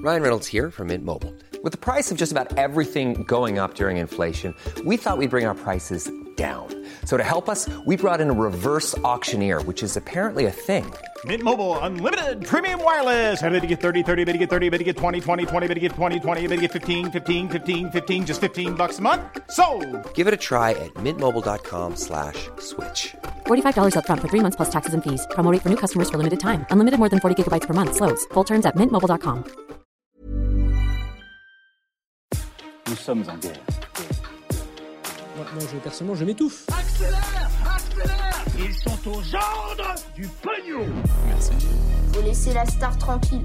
Ryan Reynolds here from Mint Mobile. With the price of just about everything going up during inflation, we thought we'd bring our prices down. So to help us, we brought in a reverse auctioneer, which is apparently a thing. Mint Mobile Unlimited Premium Wireless. How to get 30, 30, bit to get 30, bit to get 20, 20, 20, bit to get 20, 20, bit to get 15, 15, 15, 15, just $15 a month? Sold! Give it a try at mintmobile.com/switch. $45 up front for 3 months plus taxes and fees. Promo rate for new customers for limited time. Unlimited more than 40 gigabytes per month. Slows full terms at mintmobile.com. Nous sommes en guerre. Moi, personnellement, je m'étouffe. Accélère! Accélère! Ils sont aux ordres du pognon! Merci. Faut laisser la star tranquille.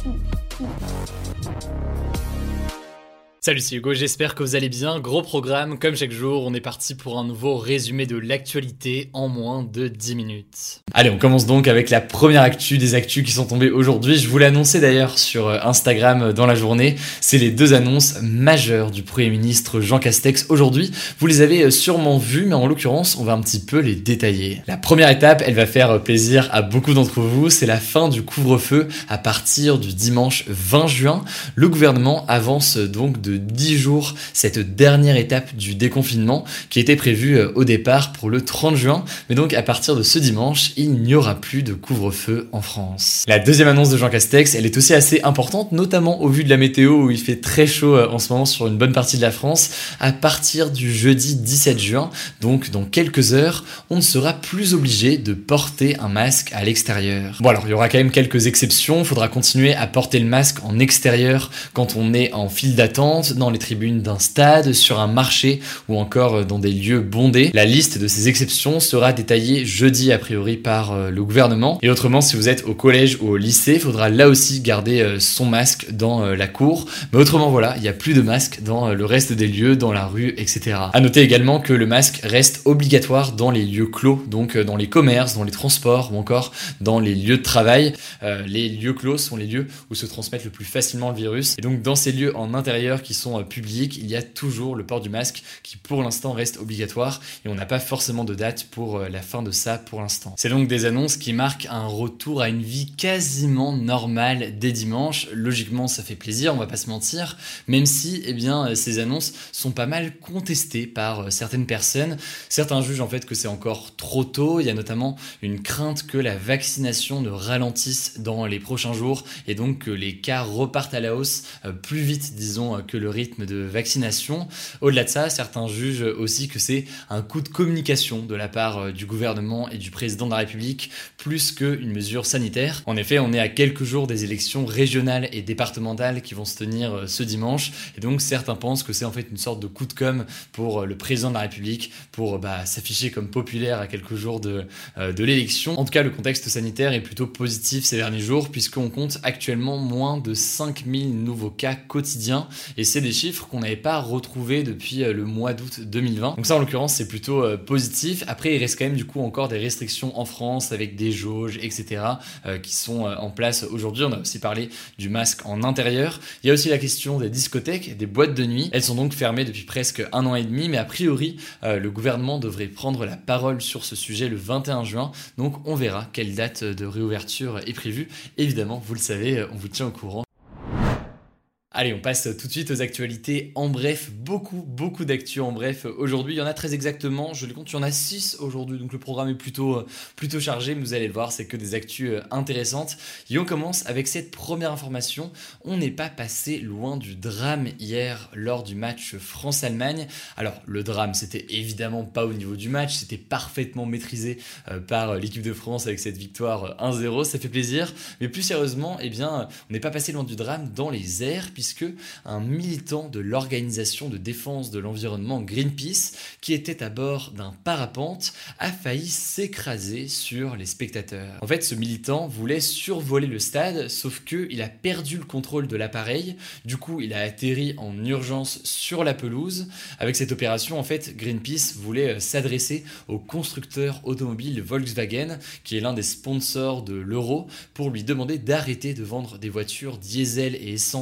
Salut, c'est Hugo, j'espère que vous allez bien. Gros programme, comme chaque jour, on est parti pour un nouveau résumé de l'actualité en moins de 10 minutes. Allez, on commence donc avec la première actu des actus qui sont tombées aujourd'hui. Je vous l'ai annoncé d'ailleurs sur Instagram dans la journée. C'est les 2 annonces majeures du Premier ministre Jean Castex aujourd'hui. Vous les avez sûrement vues, mais en l'occurrence, on va un petit peu les détailler. La première étape, elle va faire plaisir à beaucoup d'entre vous. C'est la fin du couvre-feu à partir du dimanche 20 juin. Le gouvernement avance donc de 10 jours cette dernière étape du déconfinement qui était prévue au départ pour le 30 juin. Mais donc à partir de ce dimanche, il n'y aura plus de couvre-feu en France. La deuxième annonce de Jean Castex, elle est aussi assez importante, notamment au vu de la météo où il fait très chaud en ce moment sur une bonne partie de la France. À partir du jeudi 17 juin, donc dans quelques heures, on ne sera plus obligé de porter un masque à l'extérieur. Bon alors, il y aura quand même quelques exceptions. Il faudra continuer à porter le masque en extérieur quand on est en file d'attente, dans les tribunes d'un stade, sur un marché ou encore dans des lieux bondés. La liste de ces exceptions sera détaillée jeudi a priori par le gouvernement. Et autrement, si vous êtes au collège ou au lycée, il faudra là aussi garder son masque dans la cour. Mais autrement voilà, il n'y a plus de masque dans le reste des lieux, dans la rue, etc. À noter également que le masque reste obligatoire dans les lieux clos, donc dans les commerces, dans les transports ou encore dans les lieux de travail. Les lieux clos sont les lieux où se transmettent le plus facilement le virus. Et donc dans ces lieux en intérieur qui sont publics, il y a toujours le port du masque qui pour l'instant reste obligatoire et on n'a pas forcément de date pour la fin de ça pour l'instant. C'est donc des annonces qui marquent un retour à une vie quasiment normale dès dimanche. Logiquement ça fait plaisir, on va pas se mentir, même si ces annonces sont pas mal contestées par certaines personnes. Certains jugent en fait que c'est encore trop tôt, il y a notamment une crainte que la vaccination ne ralentisse dans les prochains jours et donc que les cas repartent à la hausse plus vite disons que le rythme de vaccination. Au-delà de ça, certains jugent aussi que c'est un coup de communication de la part du gouvernement et du président de la République plus qu'une mesure sanitaire. En effet, on est à quelques jours des élections régionales et départementales qui vont se tenir ce dimanche et donc certains pensent que c'est en fait une sorte de coup de com' pour le président de la République pour s'afficher comme populaire à quelques jours de l'élection. En tout cas, le contexte sanitaire est plutôt positif ces derniers jours puisqu'on compte actuellement moins de 5000 nouveaux cas quotidiens et c'est des chiffres qu'on n'avait pas retrouvés depuis le mois d'août 2020. Donc ça en l'occurrence c'est plutôt positif. Après il reste quand même du coup encore des restrictions en France avec des jauges etc. Qui sont en place aujourd'hui. On a aussi parlé du masque en intérieur. Il y a aussi la question des discothèques, des boîtes de nuit. Elles sont donc fermées depuis presque 1 an et demi mais a priori le gouvernement devrait prendre la parole sur ce sujet le 21 juin. Donc on verra quelle date de réouverture est prévue. Évidemment vous le savez, on vous tient au courant. Allez, on passe tout de suite aux actualités en bref, beaucoup d'actu en bref. Aujourd'hui, il y en a très exactement, je les compte, il y en a 6 aujourd'hui, donc le programme est plutôt chargé, mais vous allez le voir, c'est que des actus intéressantes. Et on commence avec cette première information, on n'est pas passé loin du drame hier lors du match France-Allemagne. Alors, le drame, c'était évidemment pas au niveau du match, c'était parfaitement maîtrisé par l'équipe de France avec cette victoire 1-0, ça fait plaisir. Mais plus sérieusement, on n'est pas passé loin du drame dans les airs, puisque un militant de l'organisation de défense de l'environnement Greenpeace, qui était à bord d'un parapente, a failli s'écraser sur les spectateurs. En fait, ce militant voulait survoler le stade, sauf qu'il a perdu le contrôle de l'appareil. Du coup, il a atterri en urgence sur la pelouse. Avec cette opération, en fait, Greenpeace voulait s'adresser au constructeur automobile Volkswagen, qui est l'un des sponsors de l'Euro, pour lui demander d'arrêter de vendre des voitures diesel et essence qui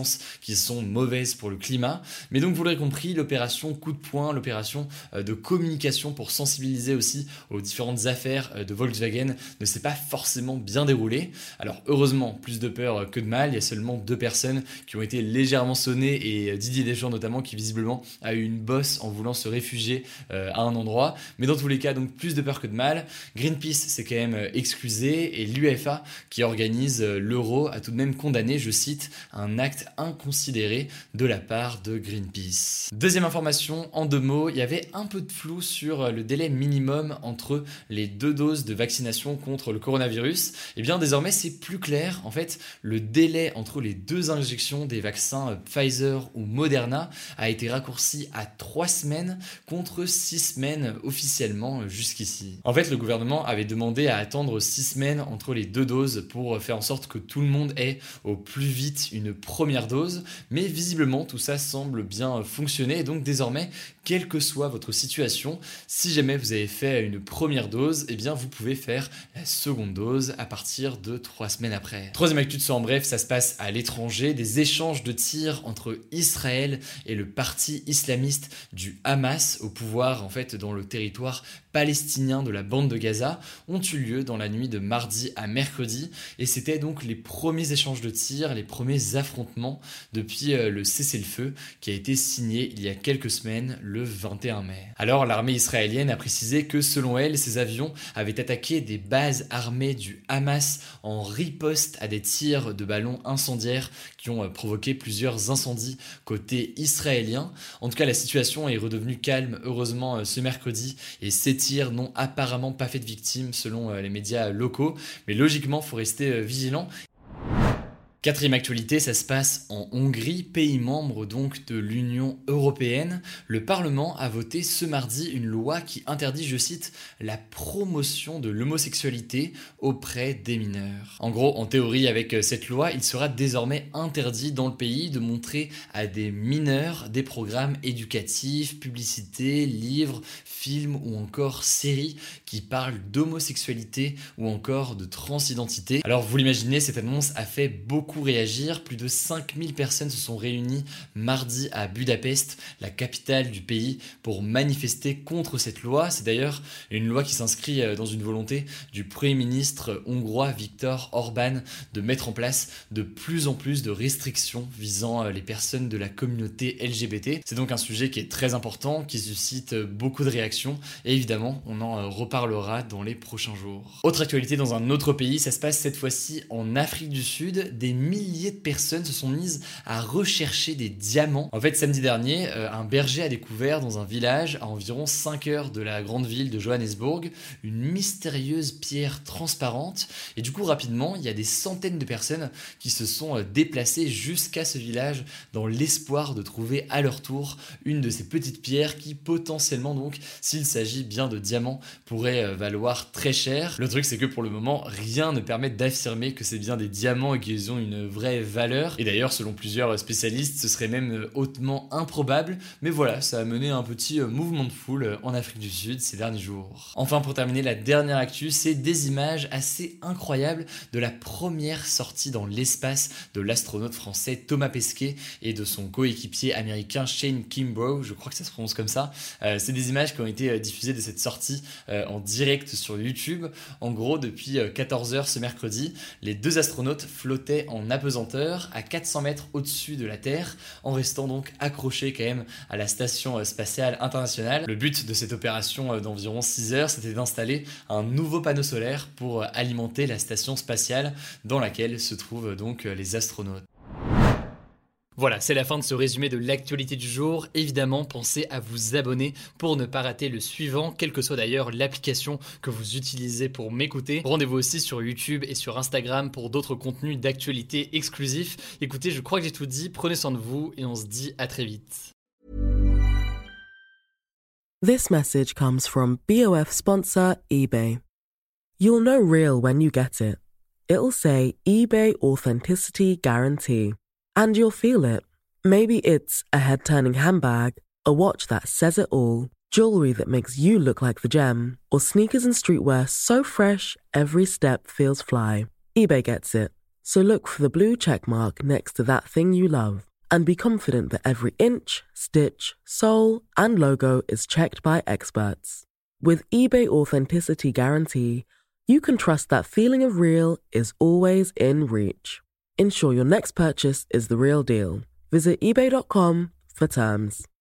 qui sont mauvaises pour le climat. Mais donc vous l'aurez compris, l'opération coup de poing, l'opération de communication pour sensibiliser aussi aux différentes affaires de Volkswagen ne s'est pas forcément bien déroulée. Alors heureusement, plus de peur que de mal, il y a seulement 2 personnes qui ont été légèrement sonnées et Didier Deschamps notamment qui visiblement a eu une bosse en voulant se réfugier à un endroit. Mais dans tous les cas, donc plus de peur que de mal. Greenpeace s'est quand même excusé et l'UEFA qui organise l'Euro a tout de même condamné, je cite, un acte inconsidéré de la part de Greenpeace. Deuxième information, en 2 mots, il y avait un peu de flou sur le délai minimum entre les 2 doses de vaccination contre le coronavirus. Et bien désormais c'est plus clair. En fait, le délai entre les 2 injections des vaccins Pfizer ou Moderna a été raccourci à 3 semaines contre 6 semaines officiellement jusqu'ici. En fait, le gouvernement avait demandé à attendre 6 semaines entre les 2 doses pour faire en sorte que tout le monde ait au plus vite une première dose, mais visiblement tout ça semble bien fonctionner et donc désormais, quelle que soit votre situation, si jamais vous avez fait une première dose, eh bien vous pouvez faire la seconde dose à partir de 3 semaines après. Troisième actu de ce en bref, ça se passe à l'étranger, des échanges de tirs entre Israël et le parti islamiste du Hamas au pouvoir en fait dans le territoire palestinien de la bande de Gaza ont eu lieu dans la nuit de mardi à mercredi et c'était donc les premiers échanges de tirs, les premiers affrontements depuis le cessez-le-feu qui a été signé il y a quelques semaines le 21 mai. Alors l'armée israélienne a précisé que selon elle, ces avions avaient attaqué des bases armées du Hamas en riposte à des tirs de ballons incendiaires qui ont provoqué plusieurs incendies côté israélien. En tout cas, la situation est redevenue calme heureusement ce mercredi et ces tirs n'ont apparemment pas fait de victimes selon les médias locaux, mais logiquement, il faut rester vigilant. Quatrième actualité, ça se passe en Hongrie, pays membre donc de l'Union européenne. Le Parlement a voté ce mardi une loi qui interdit, je cite, la promotion de l'homosexualité auprès des mineurs. En gros, en théorie, avec cette loi, il sera désormais interdit dans le pays de montrer à des mineurs des programmes éducatifs, publicités, livres, films ou encore séries qui parlent d'homosexualité ou encore de transidentité. Alors vous l'imaginez, cette annonce a fait beaucoup réagir. Plus de 5000 personnes se sont réunies mardi à Budapest, la capitale du pays, pour manifester contre cette loi. C'est d'ailleurs une loi qui s'inscrit dans une volonté du Premier ministre hongrois Viktor Orbán de mettre en place de plus en plus de restrictions visant les personnes de la communauté LGBT. C'est donc un sujet qui est très important, qui suscite beaucoup de réactions et évidemment on en reparlera dans les prochains jours. Autre actualité dans un autre pays, ça se passe cette fois-ci en Afrique du Sud. Des milliers de personnes se sont mises à rechercher des diamants. En fait, samedi dernier, un berger a découvert dans un village à environ 5 heures de la grande ville de Johannesburg une mystérieuse pierre transparente et du coup rapidement, il y a des centaines de personnes qui se sont déplacées jusqu'à ce village dans l'espoir de trouver à leur tour une de ces petites pierres qui potentiellement donc, s'il s'agit bien de diamants, pourrait valoir très cher. Le truc c'est que pour le moment, rien ne permet d'affirmer que c'est bien des diamants et qu'ils ont une vraie valeur. Et d'ailleurs, selon plusieurs spécialistes, ce serait même hautement improbable. Mais voilà, ça a mené un petit mouvement de foule en Afrique du Sud ces derniers jours. Enfin, pour terminer, la dernière actu, c'est des images assez incroyables de la première sortie dans l'espace de l'astronaute français Thomas Pesquet et de son coéquipier américain Shane Kimbrough, je crois que ça se prononce comme ça. C'est des images qui ont été diffusées de cette sortie en direct sur YouTube. En gros, depuis 14h ce mercredi, les 2 astronautes flottaient en apesanteur à 400 mètres au-dessus de la Terre, en restant donc accrochés quand même à la station spatiale internationale. Le but de cette opération d'environ 6 heures, c'était d'installer un nouveau panneau solaire pour alimenter la station spatiale dans laquelle se trouvent donc les astronautes. Voilà, c'est la fin de ce résumé de l'actualité du jour. Évidemment, pensez à vous abonner pour ne pas rater le suivant, quelle que soit d'ailleurs l'application que vous utilisez pour m'écouter. Rendez-vous aussi sur YouTube et sur Instagram pour d'autres contenus d'actualité exclusifs. Écoutez, je crois que j'ai tout dit, prenez soin de vous et on se dit à très vite. This message comes from BOF sponsor eBay. You'll know real when you get it. It'll say eBay Authenticity Guarantee. And you'll feel it. Maybe it's a head-turning handbag, a watch that says it all, jewelry that makes you look like the gem, or sneakers and streetwear so fresh every step feels fly. eBay gets it. So look for the blue check mark next to that thing you love. and be confident that every inch, stitch, sole, and logo is checked by experts. With eBay Authenticity Guarantee, you can trust that feeling of real is always in reach. Ensure your next purchase is the real deal. Visit ebay.com for terms.